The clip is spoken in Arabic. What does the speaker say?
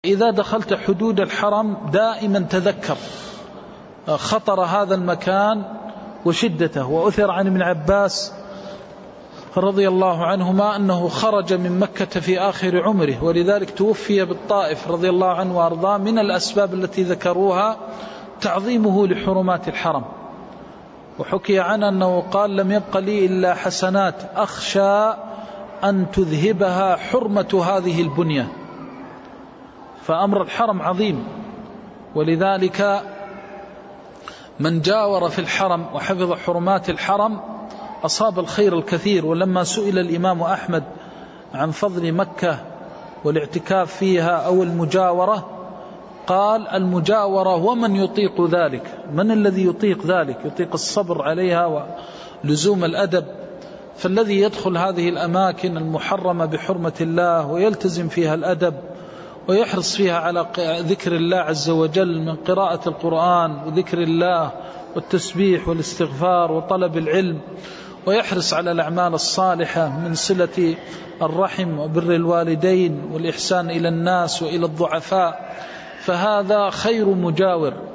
إذا دخلت حدود الحرم دائما تذكر خطر هذا المكان وشدته. وأثر عن ابن عباس رضي الله عنهما أنه خرج من مكة في آخر عمره، ولذلك توفي بالطائف رضي الله عنه وأرضاه. من الأسباب التي ذكروها تعظيمه لحرمات الحرم. وحكي عنه أنه قال: لم يبق لي إلا حسنات أخشى أن تذهبها حرمة هذه البنية. فأمر الحرم عظيم، ولذلك من جاور في الحرم وحفظ حرمات الحرم أصاب الخير الكثير. ولما سئل الإمام أحمد عن فضل مكة والاعتكاف فيها أو المجاورة، قال: المجاورة ومن يطيق ذلك. من الذي يطيق ذلك؟ يطيق الصبر عليها ولزوم الأدب. فالذي يدخل هذه الأماكن المحرمة بحرمة الله ويلتزم فيها الأدب ويحرص فيها على ذكر الله عز وجل من قراءة القرآن وذكر الله والتسبيح والاستغفار وطلب العلم، ويحرص على الأعمال الصالحة من صلة الرحم وبر الوالدين والإحسان إلى الناس وإلى الضعفاء، فهذا خير مجاور.